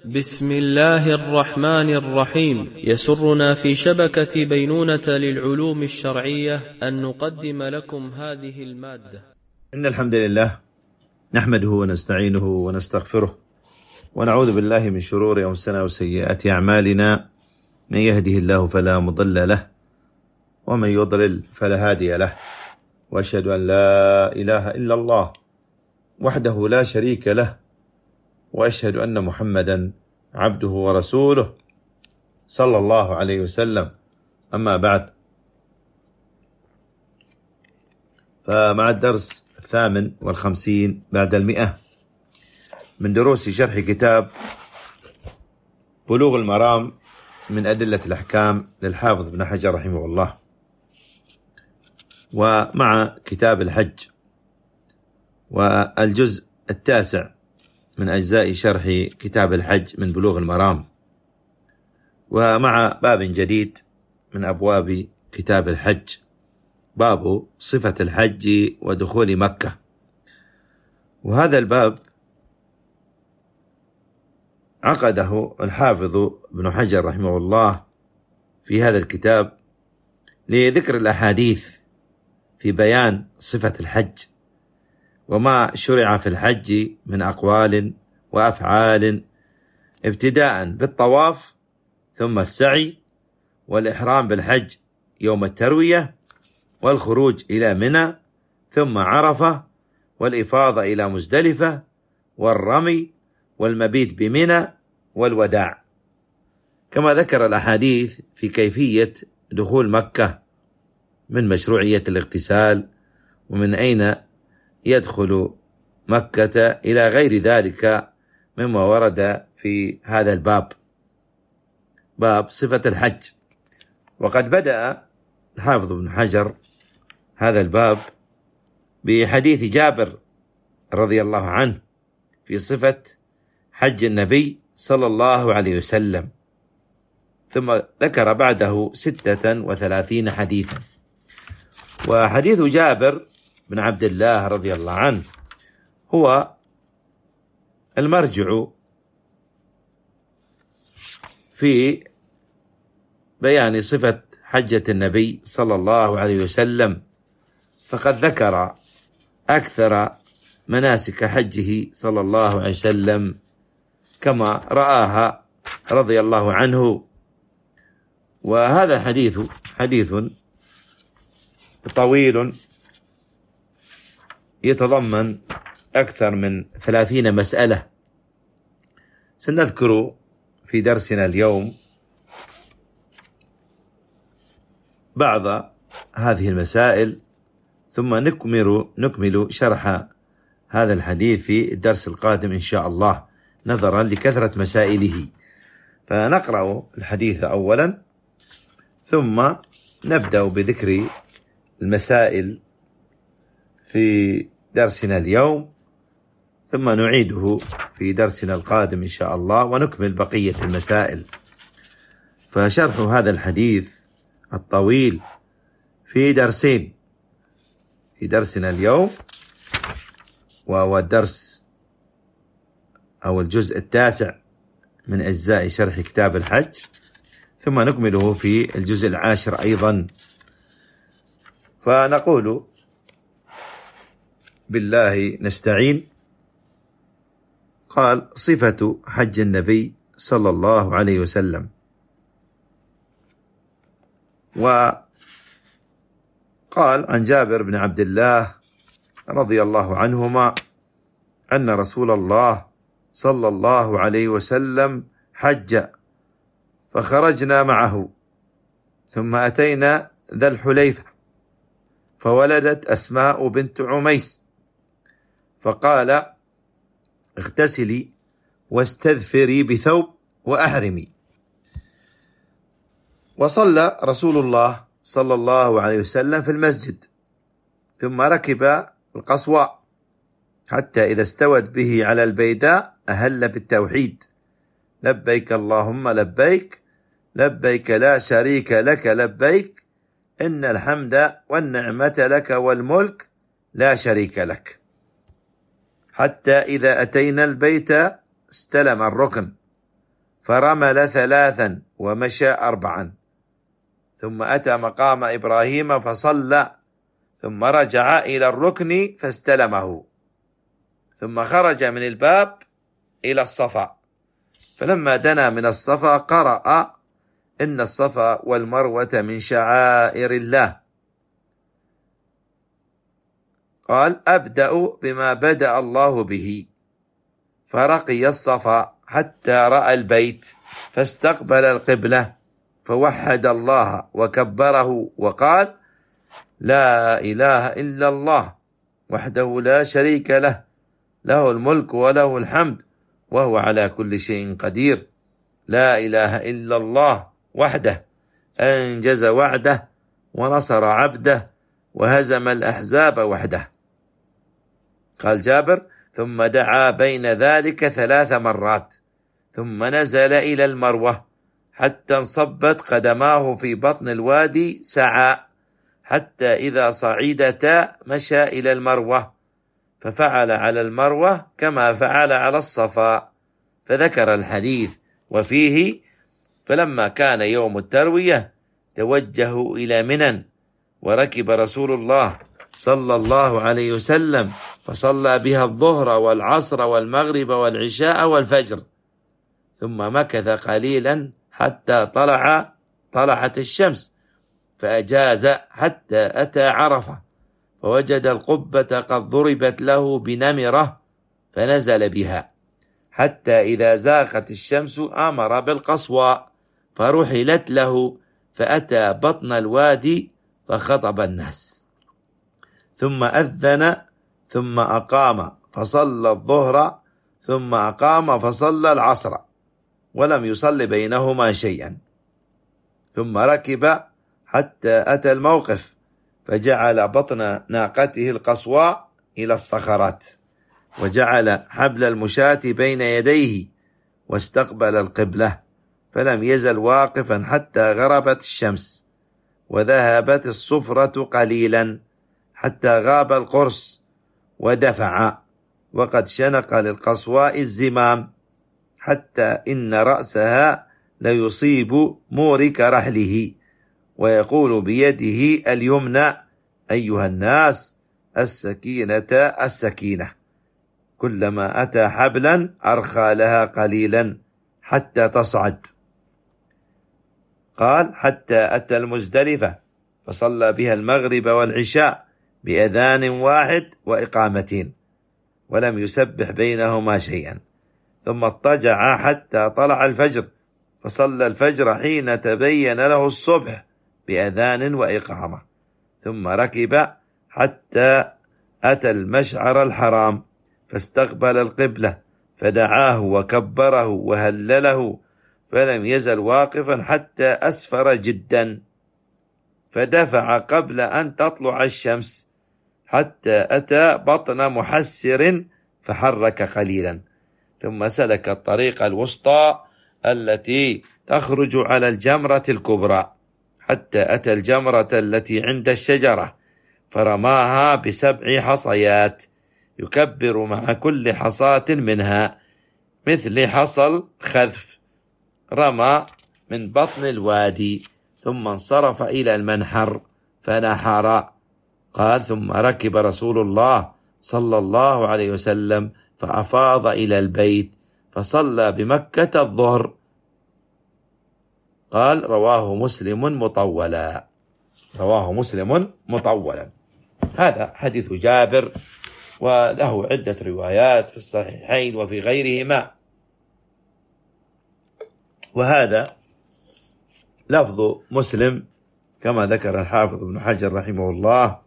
بسم الله الرحمن الرحيم. يسرنا في شبكة بينونة للعلوم الشرعية أن نقدم لكم هذه المادة. إن الحمد لله نحمده ونستعينه ونستغفره ونعوذ بالله من شرور أنفسنا وسيئات أعمالنا. من يهده الله فلا مضل له ومن يضلل فلا هادي له، وأشهد أن لا إله إلا الله وحده لا شريك له، وأشهد أن محمدا عبده ورسوله صلى الله عليه وسلم. أما بعد، فمع الدرس 58 بعد 100 من دروس شرح كتاب بلوغ المرام من أدلة الأحكام للحافظ ابن حجر رحمه الله، ومع كتاب الحج والجزء 9 من أجزاء شرح كتاب الحج من بلوغ المرام، ومع باب جديد من أبواب كتاب الحج، باب صفة الحج ودخول مكة. وهذا الباب عقده الحافظ ابن حجر رحمه الله في هذا الكتاب لذكر الأحاديث في بيان صفة الحج وما شرع في الحج من أقوال وأفعال، ابتداء بالطواف ثم السعي والإحرام بالحج يوم التروية والخروج إلى منى ثم عرفة والإفاضة إلى مزدلفة والرمي والمبيت بمنى والوداع، كما ذكر الأحاديث في كيفية دخول مكة من مشروعية الاغتسال ومن أين يدخل مكة إلى غير ذلك مما ورد في هذا الباب، باب صفة الحج. وقد بدأ الحافظ ابن حجر هذا الباب بحديث جابر رضي الله عنه في صفة حج النبي صلى الله عليه وسلم، ثم ذكر بعده 36 حديثا. وحديث جابر بن عبد الله رضي الله عنه هو المرجع في بيان صفة حجة النبي صلى الله عليه وسلم، فقد ذكر أكثر مناسك حجه صلى الله عليه وسلم كما رآها رضي الله عنه. وهذا حديث طويل يتضمن أكثر من 30 مسألة، سنذكر في درسنا اليوم بعض هذه المسائل، ثم نكمل شرح هذا الحديث في الدرس القادم إن شاء الله، نظرا لكثرة مسائله. فنقرأ الحديث أولا ثم نبدأ بذكر المسائل في درسنا اليوم، ثم نعيده في درسنا القادم إن شاء الله ونكمل بقية المسائل. فشرح هذا الحديث الطويل في درسين، في درسنا اليوم وهو الدرس أو الجزء 9 من أجزاء شرح كتاب الحج، ثم نكمله في الجزء 10 أيضا. فنقول بالله نستعين. قال: صفة حج النبي صلى الله عليه وسلم. وقال عن جابر بن عبد الله رضي الله عنهما أن رسول الله صلى الله عليه وسلم حج فخرجنا معه ثم أتينا ذا الحليفة فولدت أسماء بنت عميس، فقال: اغتسلي واستذفري بثوب وأحرمي. وصلى رسول الله صلى الله عليه وسلم في المسجد، ثم ركب القصواء حتى إذا استوت به على البيداء أهل بالتوحيد: لبيك اللهم لبيك، لبيك لا شريك لك لبيك، إن الحمد والنعمة لك والملك لا شريك لك. حتى إذا أتينا البيت استلم الركن فرمل 3 ومشى 4، ثم أتى مقام إبراهيم فصلى، ثم رجع إلى الركن فاستلمه، ثم خرج من الباب إلى الصفا، فلما دنا من الصفا قرأ: إن الصفا والمروة من شعائر الله. قال: أبدأ بما بدأ الله به، فرقي الصفا حتى رأى البيت فاستقبل القبلة فوحد الله وكبره وقال: لا إله إلا الله وحده لا شريك له، له الملك وله الحمد وهو على كل شيء قدير. لا إله إلا الله وحده أنجز وعده ونصر عبده وهزم الأحزاب وحده. قال جابر: ثم دعا بين ذلك 3 مرات، ثم نزل إلى المروة حتى انصبت قدماه في بطن الوادي، سعى حتى إذا صعدتا مشى إلى المروة، ففعل على المروة كما فعل على الصفا، فذكر الحديث وفيه: فلما كان يوم التروية توجهوا إلى منى، وركب رسول الله صلى الله عليه وسلم فصلى بها الظهر والعصر والمغرب والعشاء والفجر، ثم مكث قليلا حتى طلعت الشمس، فأجاز حتى أتى عرفة، فوجد القبة قد ضربت له بنمرة فنزل بها، حتى إذا زاغت الشمس أمر بالقصوى فرحلت له، فأتى بطن الوادي فخطب الناس، ثم أذن، ثم أقام فصلى الظهر، ثم أقام فصلى العصر، ولم يصل بينهما شيئا، ثم ركب حتى أتى الموقف، فجعل بطن ناقته القصوى إلى الصخرات، وجعل حبل المشاة بين يديه، واستقبل القبلة، فلم يزل واقفا حتى غربت الشمس، وذهبت الصفرة قليلا حتى غاب القرص، ودفع، وقد شنق للقصواء الزمام، حتى إن رأسها ليصيب مورك رحله، ويقول بيده اليمنى: أيها الناس، السكينة السكينة. كلما أتى حبلا أرخى لها قليلا حتى تصعد. قال: حتى أتى المزدلفة فصلى بها المغرب والعشاء بأذان واحد وإقامتين، ولم يسبح بينهما شيئا، ثم اضطجع حتى طلع الفجر، فصلى الفجر حين تبين له الصبح بأذان وإقامة، ثم ركب حتى أتى المشعر الحرام، فاستقبل القبلة، فدعاه وكبره وهلله، فلم يزل واقفا حتى أسفر جدا، فدفع قبل أن تطلع الشمس، حتى أتى بطن محسر فحرك قليلا، ثم سلك الطريق الوسطى التي تخرج على الجمرة الكبرى، حتى أتى الجمرة التي عند الشجرة، فرماها ب7 حصيات، يكبر مع كل حصاة منها مثل حصل خذف، رمى من بطن الوادي، ثم انصرف إلى المنحر فنحر. قال: ثم ركب رسول الله صلى الله عليه وسلم فأفاض إلى البيت، فصلى بمكة الظهر. قال: رواه مسلم مطولا. رواه مسلم مطولا. هذا حديث جابر، وله عدة روايات في الصحيحين وفي غيرهما، وهذا لفظ مسلم كما ذكر الحافظ ابن حجر رحمه الله،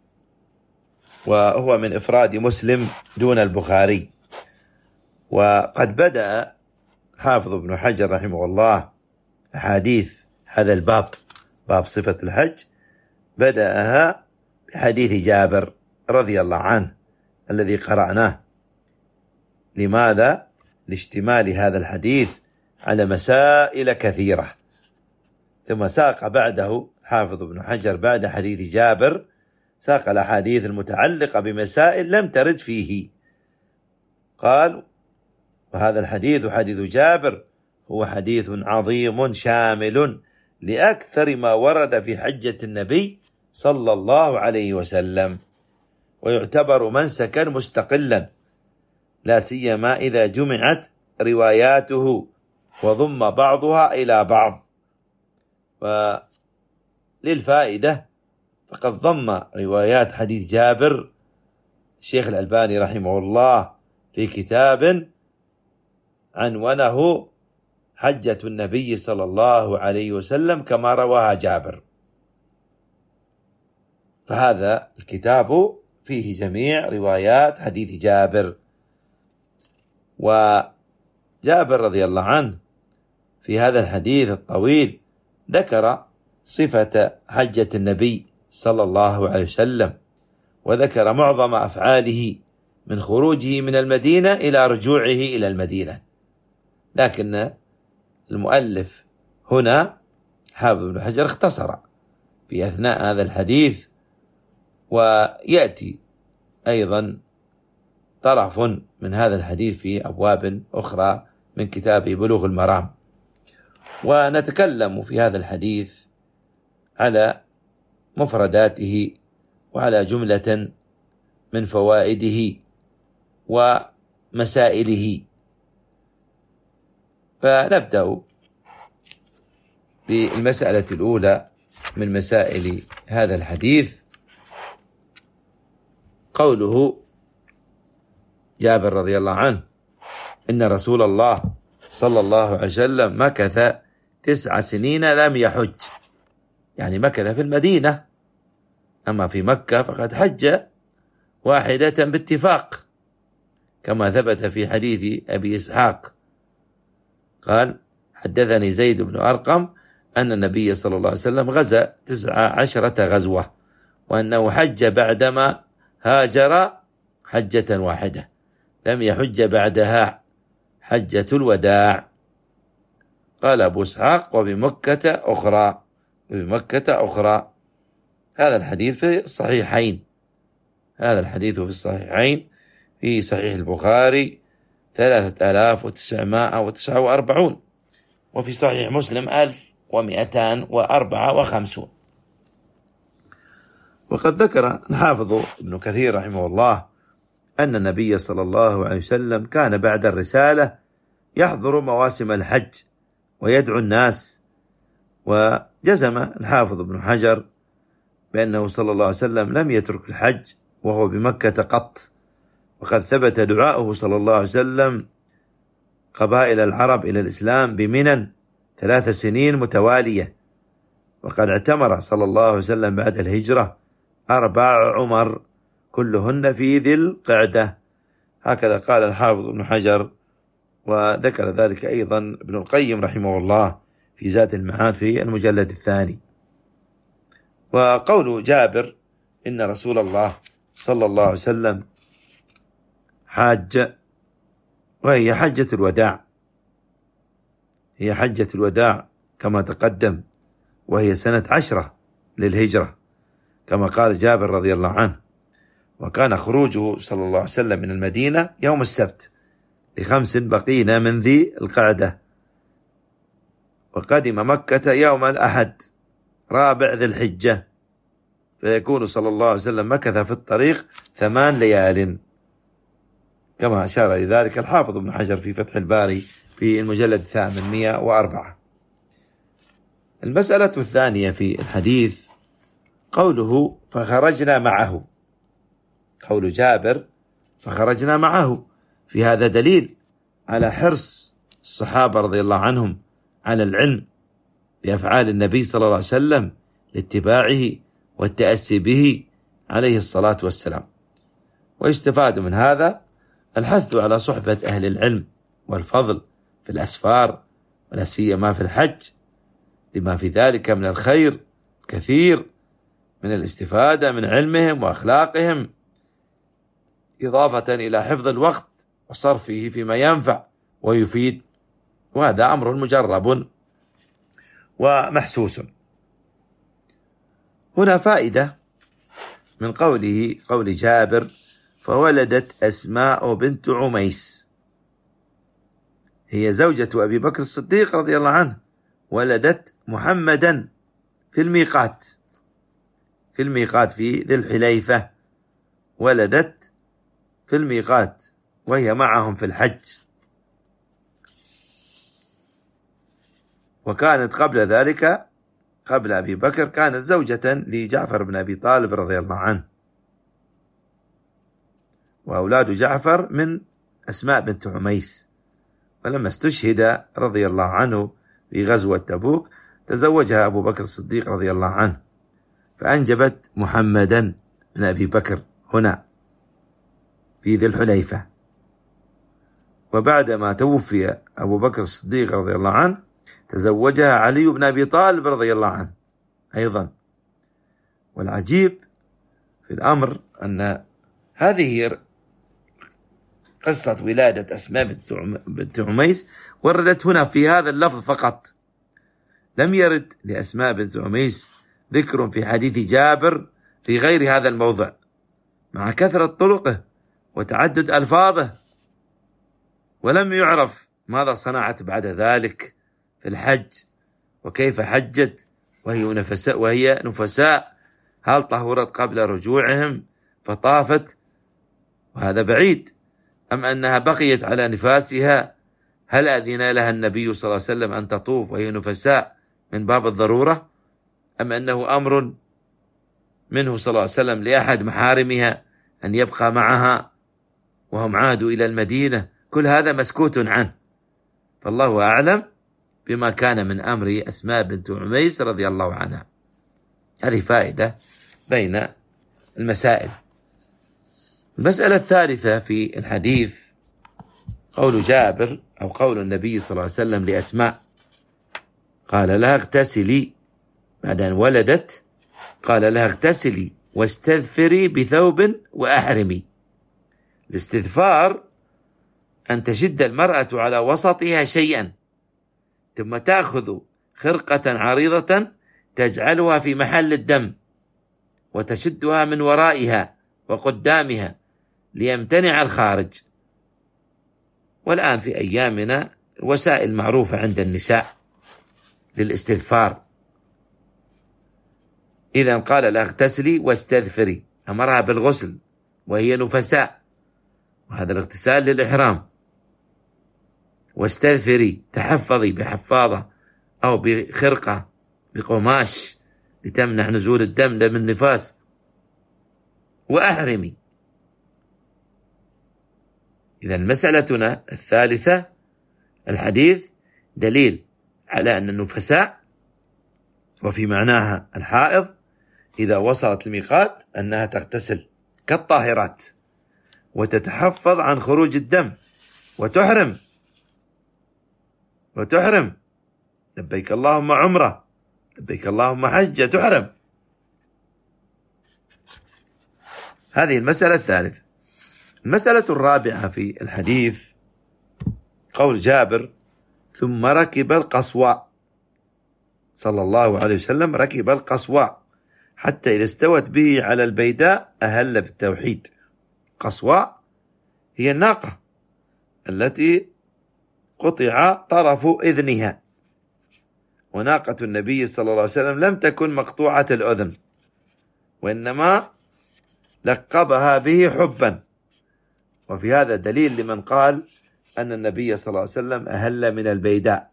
وهو من إفراد مسلم دون البخاري. وقد بدأ حافظ ابن حجر رحمه الله أحاديث هذا الباب، باب صفة الحج، بدأها بحديث جابر رضي الله عنه الذي قرأناه. لماذا؟ لاشتمال هذا الحديث على مسائل كثيرة. ثم ساق بعده حافظ ابن حجر بعد حديث جابر ساق الأحاديث المتعلقة بمسائل لم ترد فيه. قال: وهذا الحديث حديث جابر هو حديث عظيم شامل لأكثر ما ورد في حجة النبي صلى الله عليه وسلم، ويعتبر منسكا مستقلا، لا سيما إذا جمعت رواياته وضم بعضها إلى بعض. وللفائدة فقد ضم روايات حديث جابر الشيخ الألباني رحمه الله في كتاب عنونه حجة النبي صلى الله عليه وسلم كما رواها جابر، فهذا الكتاب فيه جميع روايات حديث جابر. وجابر رضي الله عنه في هذا الحديث الطويل ذكر صفة حجة النبي صلى الله عليه وسلم، وذكر معظم أفعاله من خروجه من المدينة إلى رجوعه إلى المدينة، لكن المؤلف هنا حافظ بن حجر اختصر في أثناء هذا الحديث، ويأتي أيضا طرف من هذا الحديث في أبواب أخرى من كتاب بلوغ المرام. ونتكلم في هذا الحديث على مفرداته وعلى جملة من فوائده ومسائله. فنبدأ بالمسألة الأولى من مسائل هذا الحديث، قوله جابر رضي الله عنه إن رسول الله صلى الله عليه وسلم مكث 9 سنين لم يحج، يعني مكث في المدينة، أما في مكة فقد حج واحدة باتفاق كما ثبت في حديث أبي إسحاق قال حدثني زيد بن أرقم أن النبي صلى الله عليه وسلم غزا 19 غزوة، وأنه حج بعدما هاجر حجة واحدة، لم يحج بعدها حجة الوداع. قال أبو إسحاق وبمكة أخرى. هذا الحديث في الصحيحين، في صحيح البخاري 3949، وفي صحيح مسلم 1254. وقد ذكر الحافظ ابن كثير رحمه الله أن النبي صلى الله عليه وسلم كان بعد الرسالة يحضر مواسم الحج ويدعو الناس. وجزم الحافظ ابن حجر بأنه صلى الله عليه وسلم لم يترك الحج وهو بمكة قط، وقد ثبت دعاؤه صلى الله عليه وسلم قبائل العرب إلى الإسلام بمنى 3 سنين متوالية، وقد اعتمر صلى الله عليه وسلم بعد الهجرة 4 عمر كلهن في ذي القعدة، هكذا قال الحافظ ابن حجر. وذكر ذلك أيضا ابن القيم رحمه الله في زاد المعاد في المجلد 2. وقول جابر إن رسول الله صلى الله عليه وسلم حاج، وهي حجة الوداع، كما تقدم، وهي سنة 10 للهجرة كما قال جابر رضي الله عنه. وكان خروجه صلى الله عليه وسلم من المدينة يوم السبت ل5 بقين من ذي القعدة، وقدم مكة يوم الأحد 4 ذي الحجة، فيكون صلى الله عليه وسلم مكث في الطريق 8 ليال، كما أشار لذلك الحافظ ابن حجر في فتح الباري في المجلد 804. المسألة الثانية في الحديث قوله فخرجنا معه، قول جابر فخرجنا معه، في هذا دليل على حرص الصحابة رضي الله عنهم على العلم بأفعال النبي صلى الله عليه وسلم لاتباعه والتأسي به عليه الصلاة والسلام. ويستفاد من هذا الحث على صحبة أهل العلم والفضل في الأسفار، ولا سيما في الحج، لما في ذلك من الخير كثير من الاستفادة من علمهم وأخلاقهم، إضافة إلى حفظ الوقت وصرفه فيما ينفع ويفيد، وهذا أمر مجرب ومحسوس. هنا فائدة من قول جابر فولدت أسماء بنت عميس، هي زوجة أبي بكر الصديق رضي الله عنه، ولدت محمدا في الميقات في ذي الحليفة، ولدت في الميقات وهي معهم في الحج. وكانت قبل ذلك، قبل أبي بكر، كانت زوجة لجعفر بن أبي طالب رضي الله عنه. وأولاد جعفر من أسماء بنت عميس، ولما استشهد رضي الله عنه في غزوة تبوك تزوجها أبو بكر الصديق رضي الله عنه، فأنجبت محمدا بن أبي بكر هنا في ذي الحليفة. وبعدما توفي أبو بكر الصديق رضي الله عنه تزوجها علي بن أبي طالب رضي الله عنه أيضا. والعجيب في الأمر أن هذه قصة ولادة أسماء بنت عميس وردت هنا في هذا اللفظ فقط، لم يرد لأسماء بنت عميس ذكر في حديث جابر في غير هذا الموضع، مع كثرة طرقه وتعدد ألفاظه. ولم يعرف ماذا صنعت بعد ذلك في الحج، وكيف حجت وهي نفساء، هل طهرت قبل رجوعهم فطافت وهذا بعيد، أم أنها بقيت على نفاسها؟ هل أذن لها النبي صلى الله عليه وسلم أن تطوف وهي نفساء من باب الضرورة، أم أنه أمر منه صلى الله عليه وسلم لأحد محارمها أن يبقى معها وهم عادوا إلى المدينة؟ كل هذا مسكوت عنه، فالله أعلم بما كان من أمر أسماء بنت عميس رضي الله عنها. هذه فائدة بين المسائل. المسألة الثالثة في الحديث قول جابر أو قول النبي صلى الله عليه وسلم لأسماء، قال لها اغتسلي بعد أن ولدت، قال لها اغتسلي واستذفري بثوب وأحرمي. الاستذفار أن تشد المرأة على وسطها شيئا ثم تأخذ خرقة عريضة تجعلها في محل الدم وتشدها من ورائها وقدامها ليمتنع الخارج. والآن في أيامنا وسائل معروفة عند النساء للاستذفار. إذا قال لها اغتسلي واستذفري، أمرها بالغسل وهي نفساء، وهذا الاغتسال للإحرام. واستذفري تحفظي بحفاضة أو بخرقة بقماش لتمنع نزول الدم من النفاس. وأحرمي. إذا مسألتنا الثالثة الحديث دليل على أن النفساء وفي معناها الحائض إذا وصلت الميقات أنها تغتسل كالطاهرات وتتحفظ عن خروج الدم وتحرم لبيك اللهم عمرة، لبيك اللهم حجة، تحرم. هذه المسألة الثالثة. المسألة الرابعة في الحديث قول جابر ثم ركب القصواء صلى الله عليه وسلم، ركب القصواء حتى إذا استوت به على البيداء أهل بالتوحيد. قصواء هي الناقة التي قطع طرف إذنها، وناقة النبي صلى الله عليه وسلم لم تكن مقطوعة الأذن، وإنما لقبها به حبا. وفي هذا دليل لمن قال أن النبي صلى الله عليه وسلم أهل من البيداء.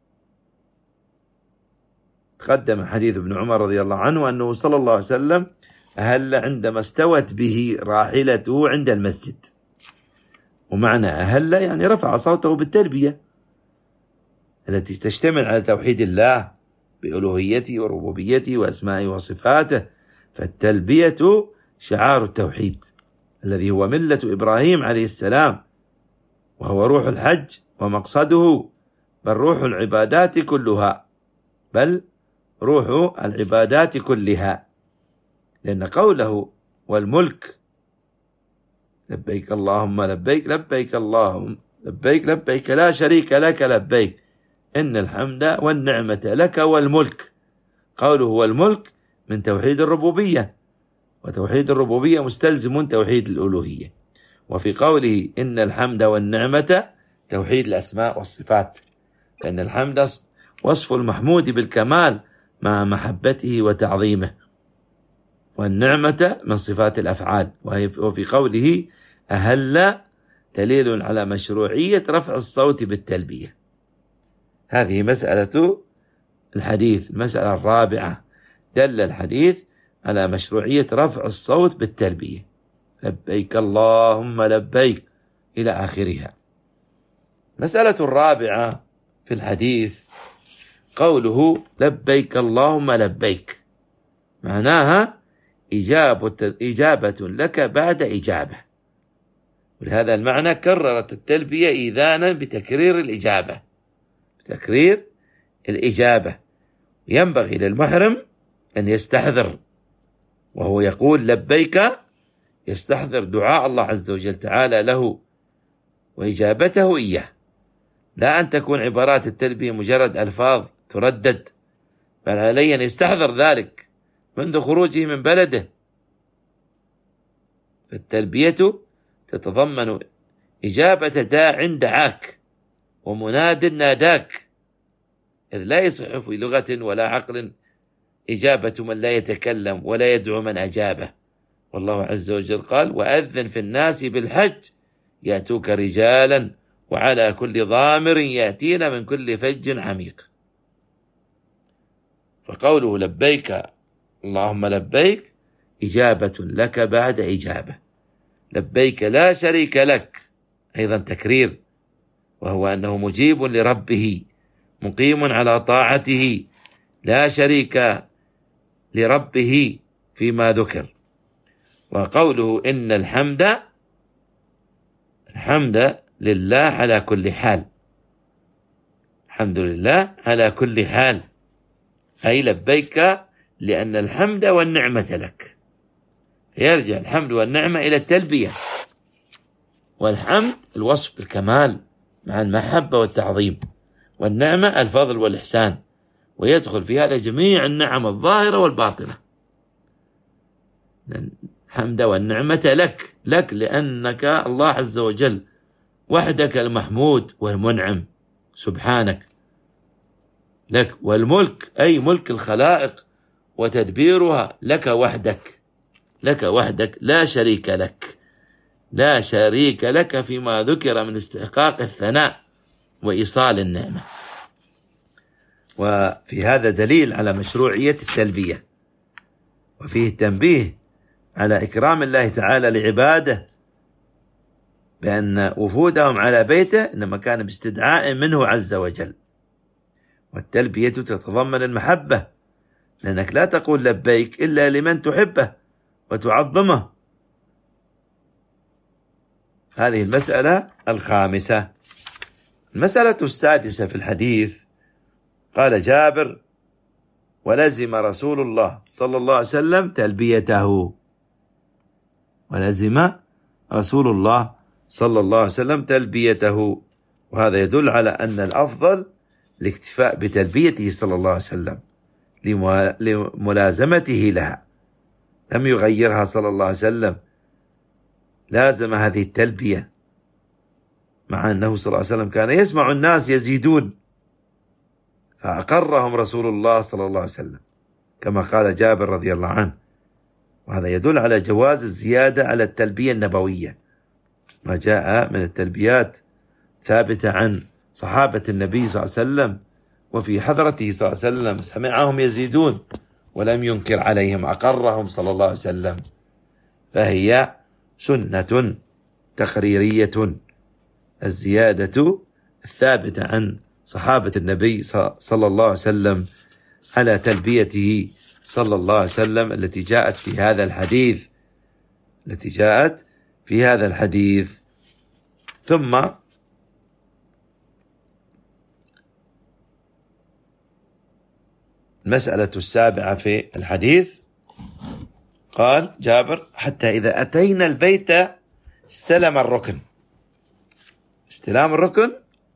تقدم حديث ابن عمر رضي الله عنه أنه صلى الله عليه وسلم أهل عندما استوت به راحلته عند المسجد. ومعنى أهل يعني رفع صوته بالتلبية التي تشتمل على توحيد الله بألوهيته وربوبيته وأسمائه وصفاته. فالتلبية شعار التوحيد الذي هو ملة إبراهيم عليه السلام، وهو روح الحج ومقصده، بل روح العبادات كلها. لأن قوله والملك لبيك اللهم لبيك، لبيك اللهم لبيك، لبيك لا شريك لك لبيك، إن الحمد والنعمة لك والملك. قوله والملك من توحيد الربوبية، وتوحيد الربوبية مستلزم توحيد الألوهية. وفي قوله إن الحمد والنعمة توحيد الأسماء والصفات، فإن الحمد وصف المحمود بالكمال مع محبته وتعظيمه، والنعمة من صفات الأفعال. وفي قوله أهل دليل على مشروعية رفع الصوت بالتلبية. هذه مسألة الحديث، المسألة الرابعة، دل الحديث على مشروعية رفع الصوت بالتلبية، لبيك اللهم لبيك إلى آخرها. مسألة الرابعة في الحديث قوله لبيك اللهم لبيك، معناها إجابة لك بعد إجابة، ولهذا المعنى كررت التلبية إذانا بتكرير الإجابة، بتكرير الإجابة. ينبغي للمحرم أن يستحضر وهو يقول لبيك، يستحضر دعاء الله عز وجل تعالى له وإجابته إياه، لا أن تكون عبارات التلبية مجرد ألفاظ تردد، بل عليه أن يستحضر ذلك منذ خروجه من بلده. فالتلبية تتضمن إجابة داع دعاك ومناد ناداك، إذ لا يصح في لغة ولا عقل إجابة من لا يتكلم ولا يدعو من أجابه. والله عز وجل قال وأذن في الناس بالحج يأتوك رجالا وعلى كل ضامر يأتين من كل فج عميق. فقوله لبيك اللهم لبيك إجابة لك بعد إجابة، لبيك لا شريك لك، أيضا تكرير، وهو أنه مجيب لربه مقيم على طاعته، لا شريك لربه فيما ذكر. وقوله إن الحمد لله على كل حال، الحمد لله على كل حال، أي لبيك لأن الحمد والنعمة لك، فيرجع الحمد والنعمة إلى التلبية. والحمد الوصف بالكمال مع المحبة والتعظيم، والنعمة الفضل والإحسان، ويدخل في هذا جميع النعم الظاهرة والباطنة. الحمد والنعمة لك لأنك الله عز وجل وحدك المحمود والمنعم سبحانك لك، والملك أي ملك الخلائق وتدبيرها لك وحدك لا شريك لك، لا شريك لك فيما ذكر من استحقاق الثناء وإيصال النعمة. وفي هذا دليل على مشروعية التلبية، وفيه التنبيه على إكرام الله تعالى لعباده بأن وفودهم على بيته إنما كان باستدعاء منه عز وجل. والتلبية تتضمن المحبة، لأنك لا تقول لبيك إلا لمن تحبه وتعظمه. هذه المسألة الخامسة. المسألة السادسة في الحديث قال جابر ولزم رسول الله صلى الله عليه وسلم تلبيته، ولزم رسول الله صلى الله عليه وسلم تلبيته، وهذا يدل على أن الأفضل الاكتفاء بتلبيته صلى الله عليه وسلم لملازمته لها، لم يغيرها صلى الله عليه وسلم، لازم هذه التلبية، مع أنه صلى الله عليه وسلم كان يسمع الناس يزيدون فأقرهم رسول الله صلى الله عليه وسلم كما قال جابر رضي الله عنه. وهذا يدل على جواز الزيادة على التلبية النبوية، ما جاء من التلبيات ثابتة عن صحابة النبي صلى الله عليه وسلم، وفي حضرته صلى الله عليه وسلم سمعهم يزيدون ولم ينكر عليهم، أقرهم صلى الله عليه وسلم، فهي سنة تقريرية الزيادة الثابتة عن صحابة النبي صلى الله عليه وسلم على تلبيته صلى الله عليه وسلم التي جاءت في هذا الحديث. ثم المسألة السابعة في الحديث قال جابر حتى إذا أتينا البيت استلم الركن. استلام الركن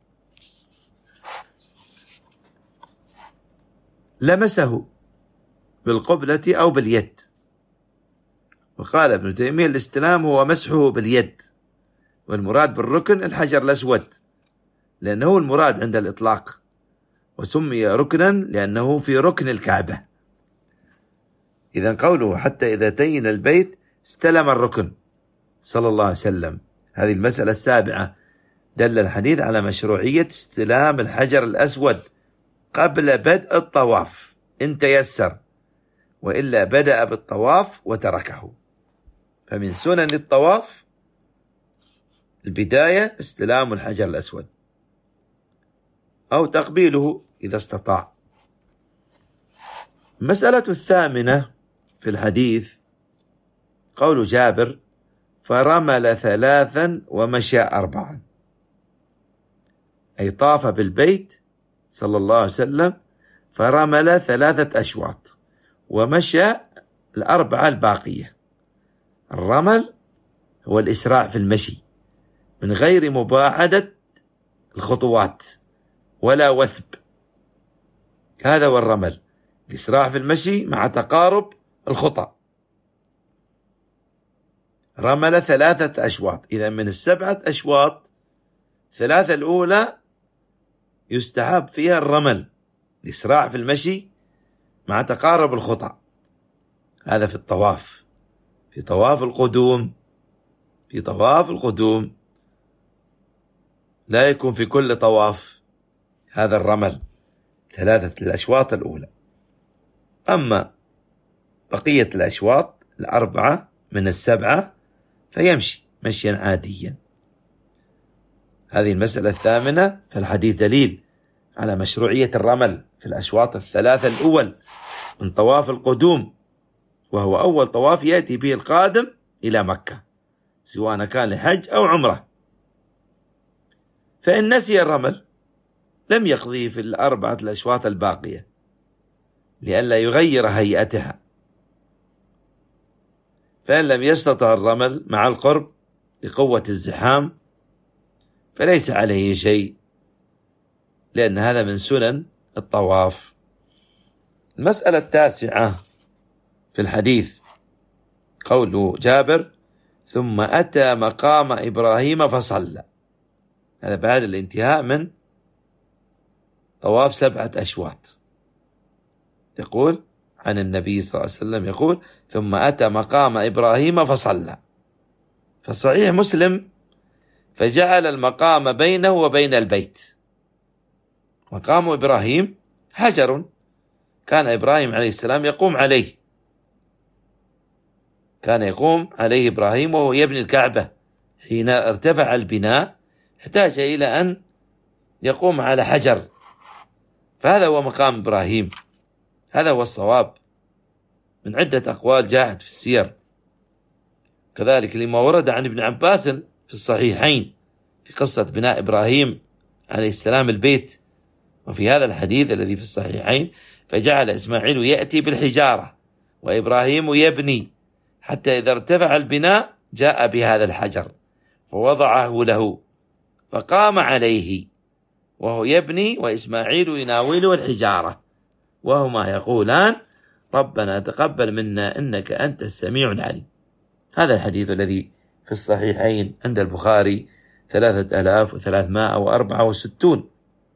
لمسه بالقبلة أو باليد، وقال ابن تيمية الاستلام هو مسحه باليد، والمراد بالركن الحجر الأسود لأنه المراد عند الإطلاق، وسمي ركنا لأنه في ركن الكعبة. إذن قوله حتى إذا تين البيت استلم الركن صلى الله عليه وسلم. هذه المسألة السابعة. دل الحديث على مشروعية استلام الحجر الأسود قبل بدء الطواف إن تيسر، وإلا بدأ بالطواف وتركه. فمن سنن الطواف البداية استلام الحجر الأسود أو تقبيله إذا استطاع. المسألة الثامنة في الحديث قول جابر: فرمل 3 ومشى 4، أي طاف بالبيت صلى الله عليه وسلم فرمل 3 أشواط ومشى 4 الباقية. الرمل هو الإسراع في المشي من غير مباعدة الخطوات ولا وثب، هذا هو الرمل، الإسراع في المشي مع تقارب الخطى. رمل 3 أشواط، إذا من 7 أشواط 3 الأولى يستحب فيها الرمل، الإسراع في المشي مع تقارب الخطى. هذا في الطواف، في طواف القدوم لا يكون في كل طواف هذا الرمل 3 الأشواط الأولى. أما بقية الأشواط 4 من 7 فيمشي مشيا عاديا. هذه المسألة الثامنة. فالحديث دليل على مشروعية الرمل في الأشواط 3 الأول من طواف القدوم، وهو أول طواف يأتي به القادم إلى مكة سواء كان لحج أو عمرة. فإن نسي الرمل لم يقضيه في 4 الأشواط الباقية لئلا يغير هيئتها. فإن لم يستطع الرمل مع القرب لقوة الزحام فليس عليه شيء، لأن هذا من سنن الطواف. المسألة التاسعة في الحديث قول جابر: ثم أتى مقام إبراهيم فصلى. هذا بعد الانتهاء من طواف 7 أشواط. يقول عن النبي صلى الله عليه وسلم يقول: ثم أتى مقام إبراهيم فصلى. فصحيح مسلم: فجعل المقام بينه وبين البيت. مقام إبراهيم حجر كان إبراهيم عليه السلام يقوم عليه، كان يقوم عليه إبراهيم وهو يبني الكعبة. حين ارتفع البناء احتاج إلى أن يقوم على حجر، فهذا هو مقام إبراهيم. هذا هو الصواب من عدة أقوال جاءت في السير، كذلك لما ورد عن ابن عباس في الصحيحين في قصة بناء إبراهيم عليه السلام البيت. وفي هذا الحديث الذي في الصحيحين: فجعل إسماعيل يأتي بالحجارة وإبراهيم يبني، حتى إذا ارتفع البناء جاء بهذا الحجر فوضعه له فقام عليه وهو يبني وإسماعيل يناوله الحجارة، وهما يقولان: ربنا تقبل منا إنك أنت السميع العليم. هذا الحديث الذي في الصحيحين عند البخاري 3364.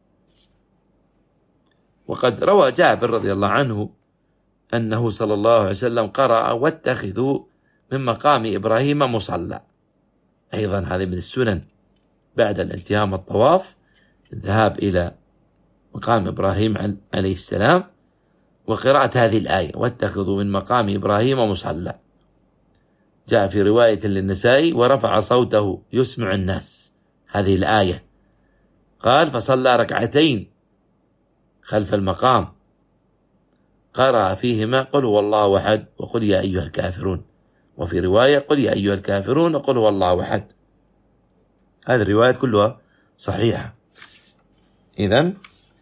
وقد روى جابر رضي الله عنه أنه صلى الله عليه وسلم قرأ: واتخذوا من مقام إبراهيم مصلى. أيضا هذه من السنن بعد الانتهاء من الطواف الذهاب إلى مقام إبراهيم عليه السلام وقراءة هذه الآية: واتخذوا من مقام إبراهيم مصلى. جاء في رواية للنسائي: ورفع صوته يسمع الناس هذه الآية. قال: فصلى 2 ركعتين خلف المقام قرأ فيهما قل هو الله أحد وقل يا أيها الكافرون، وفي رواية قل يا أيها الكافرون وقل هو الله أحد. هذه الروايات كلها صحيحة. إذن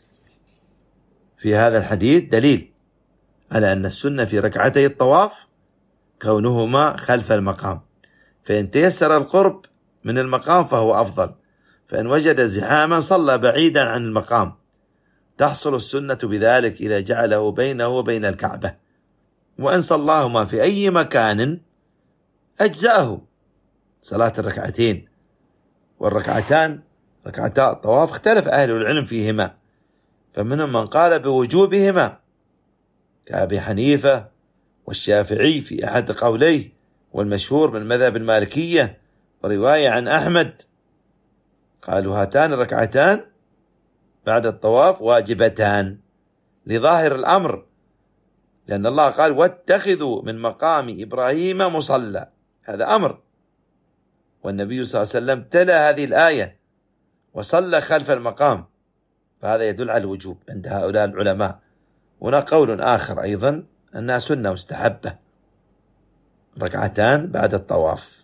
في هذا الحديث دليل على أن السنة في 2 ركعتي الطواف كونهما خلف المقام، فإن تيسر القرب من المقام فهو أفضل، فإن وجد زحاما صلى بعيدا عن المقام. تحصل السنة بذلك إذا جعله بينه وبين الكعبة، وإن صلاهما في أي مكان أجزأه صلاة 2 ركعتين، والركعتان ركعتا الطواف اختلف أهل العلم فيهما، فمنهم من قال بوجوبهما كأبي حنيفة والشافعي في أحد قوليه، والمشهور من مذهب المالكية ورواية عن أحمد قالوا هاتان الركعتان بعد الطواف واجبتان لظاهر الأمر، لأن الله قال واتخذوا من مقام إبراهيم مصلى، هذا أمر، والنبي صلى الله عليه وسلم تلا هذه الآية وصلى خلف المقام، فهذا يدل على الوجوب عند هؤلاء العلماء. هنا قول آخر أيضا أنها سنة مستحبة ركعتان بعد الطواف،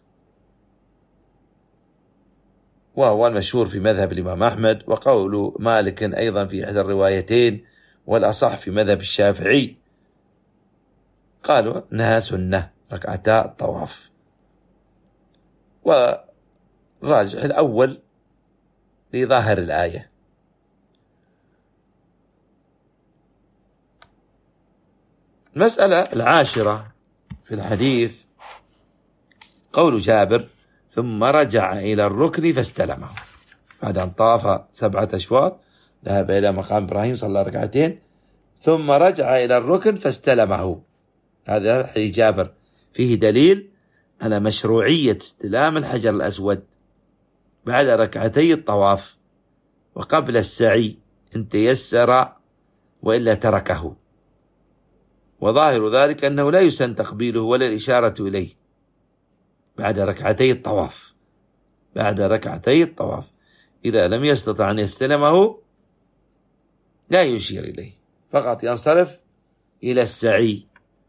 وهو المشهور في مذهب الإمام أحمد، وقول مالك أيضا في إحدى الروايتين، والأصح في مذهب الشافعي، قالوا أنها سنة ركعتا الطواف. والراجح الأول لظاهر الآية. المسألة العاشرة في الحديث قول جابر ثم رجع إلى الركن فاستلمه، بعد أن طاف 7 أشواط ذهب إلى مقام إبراهيم صلى ركعتين ثم رجع إلى الركن فاستلمه. هذا حديث جابر فيه دليل على مشروعية استلام الحجر الأسود بعد ركعتي الطواف وقبل السعي إن تيسر، وإلا تركه، وظاهر ذلك أنه لا يسن تقبيله ولا الإشارة إليه بعد ركعتي الطواف. بعد ركعتي الطواف إذا لم يستطع أن يستلمه لا يشير إليه، فقط ينصرف إلى السعي.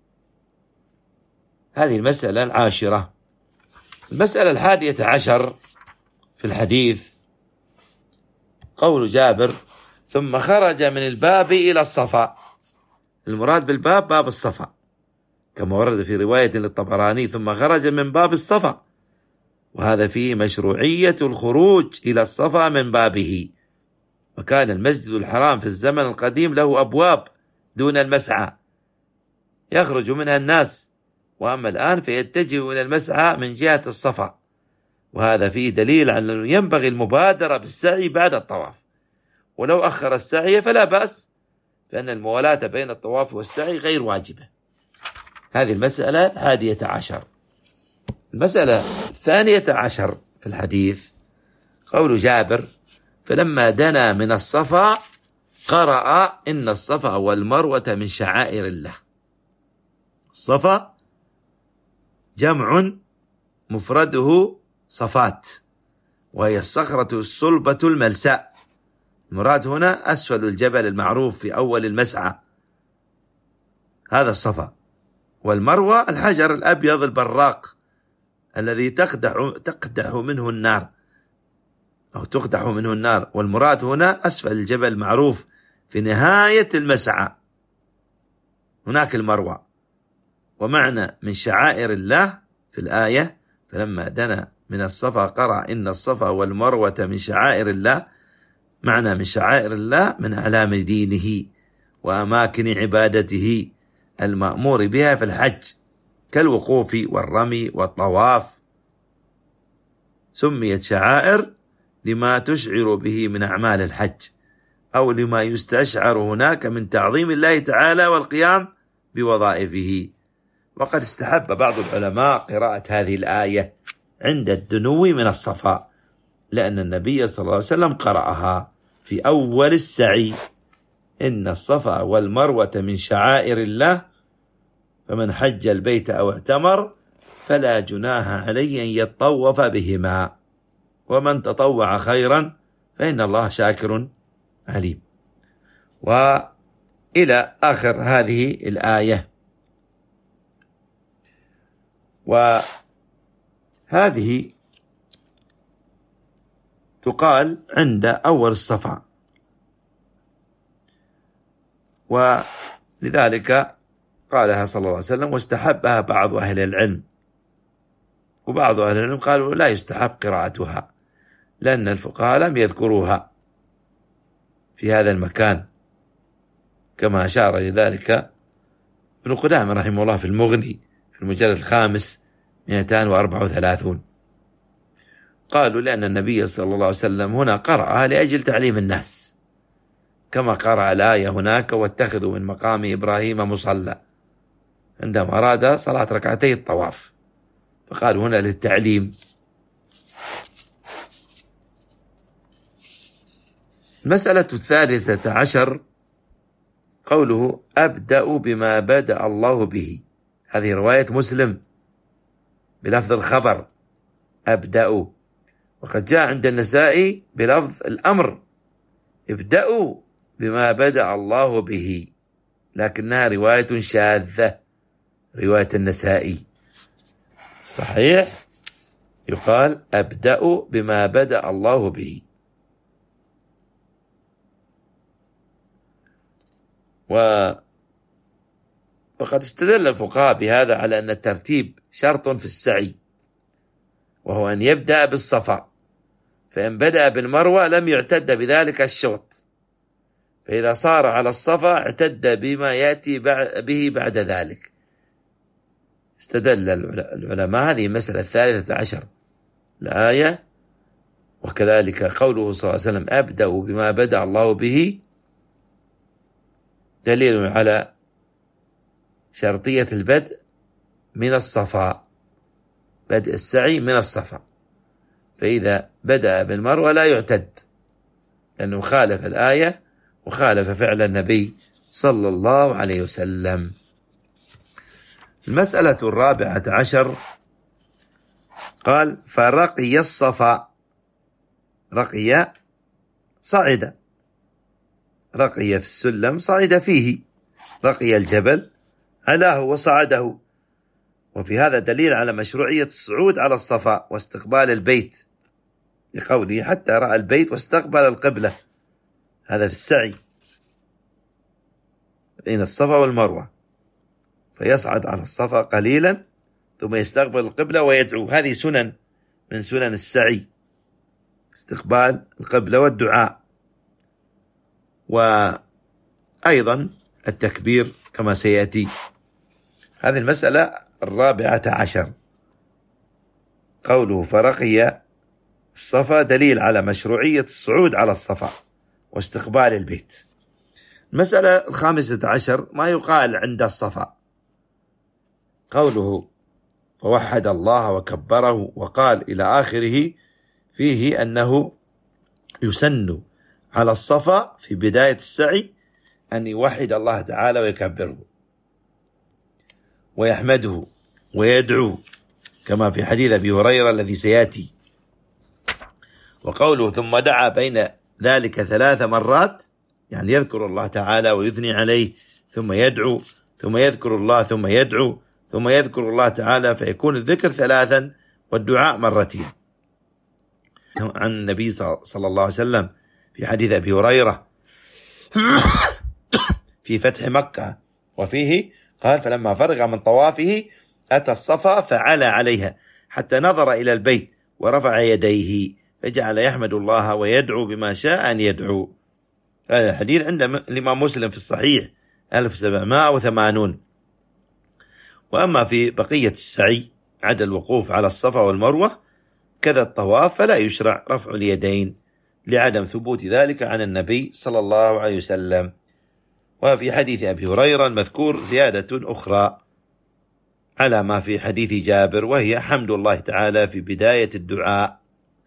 هذه المسألة العاشرة. المسألة 11 في الحديث قول جابر ثم خرج من الباب إلى الصفا. المراد بالباب باب الصفا، كما ورد في رواية للطبراني ثم خرج من باب الصفا، وهذا فيه مشروعية الخروج إلى الصفا من بابه. وكان المسجد الحرام في الزمن القديم له أبواب دون المسعى يخرج منها الناس، وأما الآن فيتجه إلى المسعى من جهة الصفا، وهذا فيه دليل على أنه ينبغي المبادرة بالسعي بعد الطواف، ولو أخر السعي فلا بأس، فإن الموالاة بين الطواف والسعي غير واجبة. هذه المسألة 11. المسألة 12 في الحديث قول جابر فلما دنا من الصفا قرأ إن الصفا والمروة من شعائر الله. الصفا جمع مفرده صفات، وهي الصخرة الصلبة الملساء، المراد هنا أسفل الجبل المعروف في أول المسعى، هذا الصفا. والمروة الحجر الأبيض البراق الذي تقدح منه النار أو تقدح منه النار، والمراد هنا أسفل الجبل المعروف في نهاية المسعى، هناك المروة. ومعنى من شعائر الله في الآية فلما دنا من الصفا قرأ إن الصفا والمروة من شعائر الله، معنى من شعائر الله من أعلام دينه وأماكن عبادته المأمور بها في الحج كالوقوف والرمي والطواف. سميت شعائر لما تشعر به من أعمال الحج، أو لما يستشعر هناك من تعظيم الله تعالى والقيام بوظائفه. وقد استحب بعض العلماء قراءة هذه الآية عند الدنو من الصفا، لأن النبي صلى الله عليه وسلم قرأها في أول السعي إن الصفا والمروة من شعائر الله فمن حج البيت أو اعتمر فلا جناح عليه أن يطوف بهما ومن تطوع خيرا فإن الله شاكر عليم. وإلى آخر هذه الآية. وهذه تقال عند أول الصفا، ولذلك قالها صلى الله عليه وسلم واستحبها بعض أهل العلم، وبعض أهل العلم قالوا لا يستحب قراءتها لأن الفقهاء لم يذكروها في هذا المكان، كما أشار لذلك ابن قدامة رحمه الله في المغني في المجلد 5 234. قالوا لأن النبي صلى الله عليه وسلم هنا قرأها لأجل تعليم الناس، كما قرأ الآية هناك واتخذوا من مقام إبراهيم مصلى عندما أراد صلاة ركعتي الطواف، فقالوا هنا للتعليم. المسألة 13 قوله أبدأ بما بدأ الله به، هذه رواية مسلم بلفظ الخبر أبدأ، وقد جاء عند النسائي بلفظ الأمر ابدأوا بما بدأ الله به، لكنها رواية شاذة رواية النسائي. صحيح يقال أبدأ بما بدأ الله به. وقد استدل الفقهاء بهذا على أن الترتيب شرط في السعي، وهو أن يبدأ بالصفا، فإن بدأ بالمروة لم يعتد بذلك الشوط، فإذا صار على الصفا اعتد بما يأتي به بعد ذلك. استدل العلماء هذه المسألة 13 الآية، وكذلك قوله صلى الله عليه وسلم أبدأ بما بدأ الله به دليل على شرطية البدء من الصفا، بدء السعي من الصفا، فإذا بدأ بالمروة لا يعتد، لأنه خالف الآية وخالف فعل النبي صلى الله عليه وسلم. المسألة 14 قال فرقي الصفا، رقي صعد، رقي في السلم صعد فيه، رقي الجبل علاه وصعده، وفي هذا دليل على مشروعية الصعود على الصفا واستقبال البيت، لقوله حتى رأى البيت واستقبل القبلة، هذا في السعي بين الصفا والمروة، فيصعد على الصفا قليلا ثم يستقبل القبلة ويدعو، هذه سنن من سنن السعي، استقبال القبلة والدعاء، وأيضا التكبير كما سيأتي. هذه المسألة 14 قوله فرقي الصفا دليل على مشروعية الصعود على الصفا واستقبال البيت. المسألة 15 ما يقال عند الصفا، قوله فوحد الله وكبره وقال إلى آخره، فيه أنه يسن على الصفا في بداية السعي أن يوحد الله تعالى ويكبره ويحمده ويدعو، كما في حديث أبي هريرة الذي سيأتي. وقوله ثم دعا بين ذلك 3 مرات، يعني يذكر الله تعالى ويثني عليه ثم يدعو، ثم يذكر الله ثم يدعو، ثم يذكر الله تعالى، فيكون الذكر 3 والدعاء 2. عن النبي صلى الله عليه وسلم في حديث أبي هريرة في فتح مكة، وفيه قال فلما فرغ من طوافه أتى الصفا فعلى عليها حتى نظر إلى البيت ورفع يديه فجعل يحمد الله ويدعو بما شاء أن يدعو. هذا الحديث عند الإمام مسلم في الصحيح 1780. وأما في بقية السعي عدا الوقوف على الصفا والمروة كذا الطواف فلا يشرع رفع اليدين لعدم ثبوت ذلك عن النبي صلى الله عليه وسلم. وفي حديث أبي هريرة المذكور زيادة أخرى على ما في حديث جابر، وهي حمد الله تعالى في بداية الدعاء،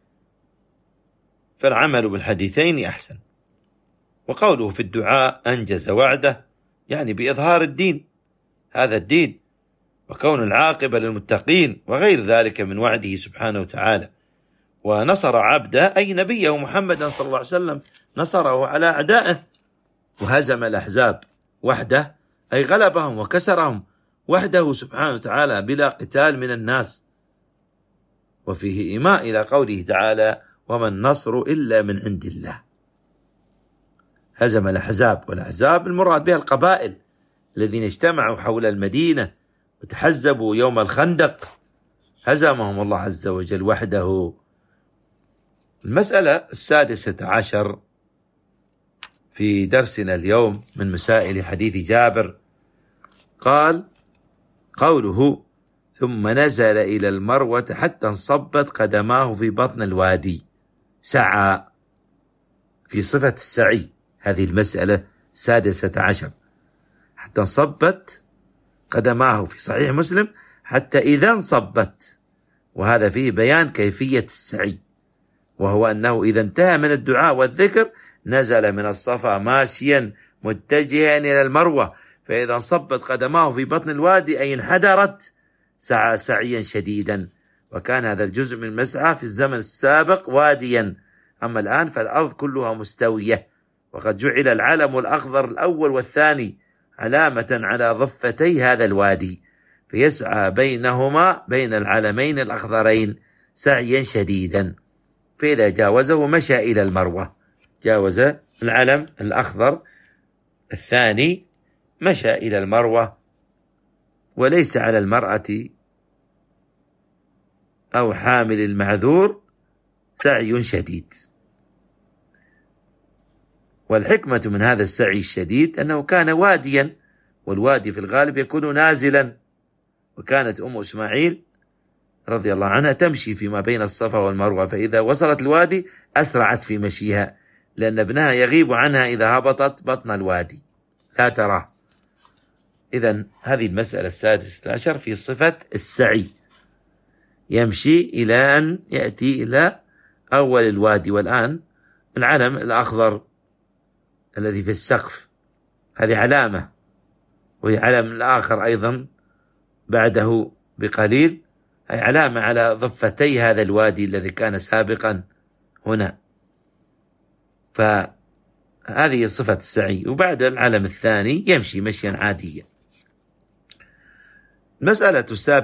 فالعمل بالحديثين أحسن. وقوله في الدعاء أنجز وعده، يعني بإظهار الدين، هذا الدين، وكون العاقبة للمتقين وغير ذلك من وعده سبحانه وتعالى. ونصر عبده أي نبيه محمدا صلى الله عليه وسلم، نصره على أعدائه، وهزم الأحزاب وحده أي غلبهم وكسرهم وحده سبحانه وتعالى بلا قتال من الناس. وفيه إيماء إلى قوله تعالى وما النصر إلا من عند الله، هزم الأحزاب، والأحزاب المراد بها القبائل الذين اجتمعوا حول المدينة وتحزبوا يوم الخندق، هزمهم الله عز وجل وحده. المسألة 16 في درسنا اليوم من مسائل حديث جابر، قال قوله ثم نزل إلى المروة حتى انصبت قدماه في بطن الوادي، سعى. في صفة السعي هذه المسألة 16 حتى انصبت قدماه، في صحيح مسلم حتى إذا انصبت، وهذا فيه بيان كيفية السعي، وهو أنه إذا انتهى من الدعاء والذكر نزل من الصفا ماشيا متجها إلى المروة، فإذا انصبت قدماه في بطن الوادي أي انحدرت سعى سعيا شديدا. وكان هذا الجزء من المسعى في الزمن السابق واديا، أما الآن فالأرض كلها مستوية، وقد جعل العلم الأخضر الأول والثاني علامة على ضفتي هذا الوادي، فيسعى بينهما بين العلمين الأخضرين سعيا شديدا، فإذا جاوزه مشى إلى المروة، جاوز العلم الأخضر الثاني مشى إلى المروة. وليس على المرأة أو حامل المعذور سعي شديد. والحكمة من هذا السعي الشديد أنه كان واديا، والوادي في الغالب يكون نازلا، وكانت أم إسماعيل رضي الله عنها تمشي فيما بين الصفا والمروة، فإذا وصلت الوادي أسرعت في مشيها، لأن ابنها يغيب عنها إذا هبطت بطن الوادي لا تراه. إذن هذه المسألة 16 في صفة السعي، يمشي إلى أن يأتي إلى أول الوادي. والآن العلم الأخضر الذي في السقف هذه علامة، وهي علم الآخر أيضا بعده بقليل، هي علامة على ضفتي هذا الوادي الذي كان سابقا هنا. فهذه صفة السعي. وبعد العلم الثاني يمشي مشيا عاديا. المسألة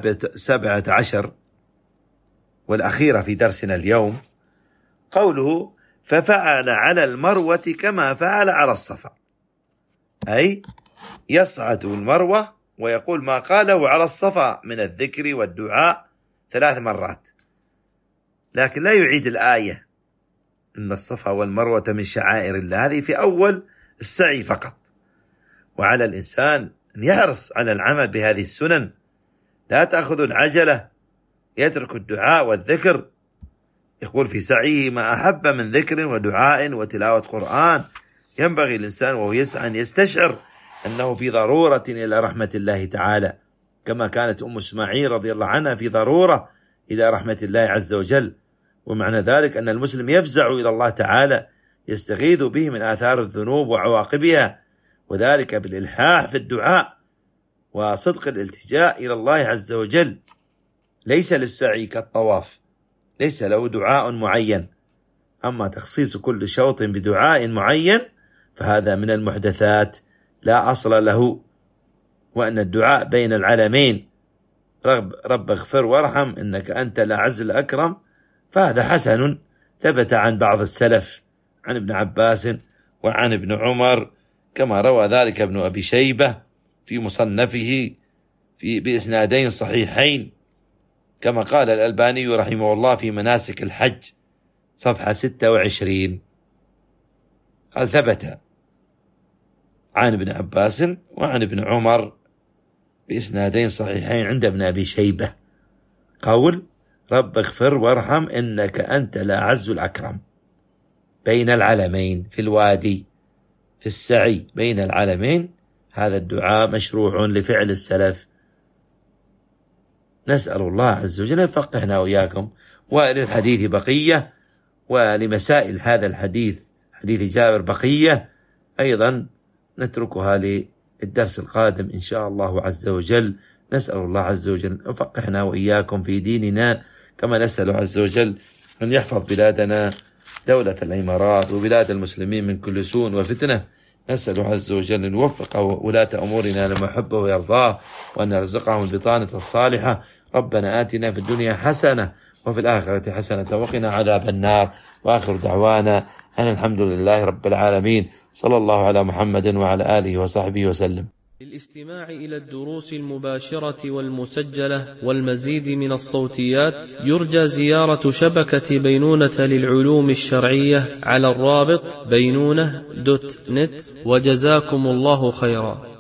17 والأخيرة في درسنا اليوم قوله ففعل على المروة كما فعل على الصفا، أي يصعد المروة ويقول ما قاله على الصفا من الذكر والدعاء 3 مرات، لكن لا يعيد الآية إن الصفا والمروة من شعائر الله، هذه في أول السعي فقط. وعلى الإنسان أن يحرص على العمل بهذه السنن، لا تأخذ العجلة، يترك الدعاء والذكر. يقول في سعيه ما أحب من ذكر ودعاء وتلاوة قرآن. ينبغي الإنسان وهو يسعى أن يستشعر أنه في ضرورة إلى رحمة الله تعالى، كما كانت أم إسماعيل رضي الله عنها في ضرورة إلى رحمة الله عز وجل. ومعنى ذلك أن المسلم يفزع إلى الله تعالى، يستغيث به من آثار الذنوب وعواقبها، وذلك بالإلحاح في الدعاء وصدق الالتجاء إلى الله عز وجل. ليس للسعي كالطواف، ليس له دعاء معين، أما تخصيص كل شوط بدعاء معين فهذا من المحدثات لا أصل له. وأن الدعاء بين العلمين رب اغفر وارحم إنك أنت الأعز الأكرم، فهذا حسن ثبت عن بعض السلف، عن ابن عباس وعن ابن عمر، كما روى ذلك ابن أبي شيبة في مصنفه بإسنادين صحيحين، كما قال الألباني رحمه الله في مناسك الحج صفحة 26، قال ثبت عن ابن عباس وعن ابن عمر بإسنادين صحيحين عند ابن أبي شيبة قول رب اغفر وارحم إنك أنت الأعز الأكرم بين العلمين في الوادي، في السعي بين العلمين. هذا الدعاء مشروع لفعل السلف. نسأل الله عز وجل يفقهنا وإياكم. وللحديث بقية، ولمسائل هذا الحديث حديث جابر بقية أيضا نتركها للدرس القادم إن شاء الله عز وجل. نسأل الله عز وجل يفقهنا وإياكم في ديننا، كما نسأل عز وجل أن يحفظ بلادنا دولة الإمارات وبلاد المسلمين من كل سوء وفتنة. نسأل عز وجل أن يوفق ولاة أمورنا لما يحبه ويرضاه، وأن يرزقهم البطانة الصالحة. ربنا آتنا في الدنيا حسنة وفي الآخرة حسنة وقنا عذاب النار. وآخر دعوانا أن الحمد لله رب العالمين، صلى الله على محمد وعلى آله وصحبه وسلم. للاستماع إلى الدروس المباشرة والمسجلة والمزيد من الصوتيات يرجى زيارة شبكة بينونة للعلوم الشرعية على الرابط بينونة.net. وجزاكم الله خيرا.